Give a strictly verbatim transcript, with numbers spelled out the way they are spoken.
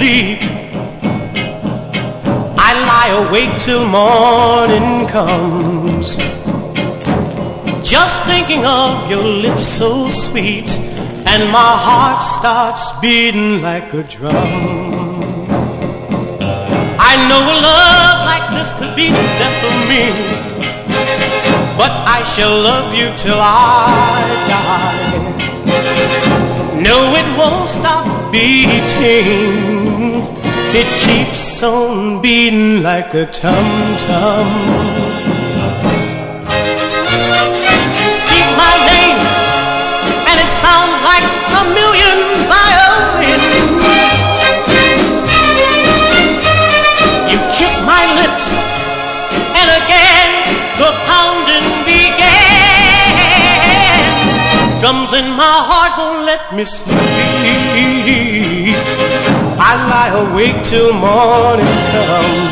sleep. I lie awake till morning comes, just thinking of your lips so sweet, and my heart starts beating like a drum. I know a love like this could be the death of me, but I shall love you till I die. No, it won't stop beating, it keeps on beating like a tum-tum. You speak my name and it sounds like a million violins. You kiss my lips and again the pounding began. Drums in my heart won't let me sleep. I lie awake till morning comes.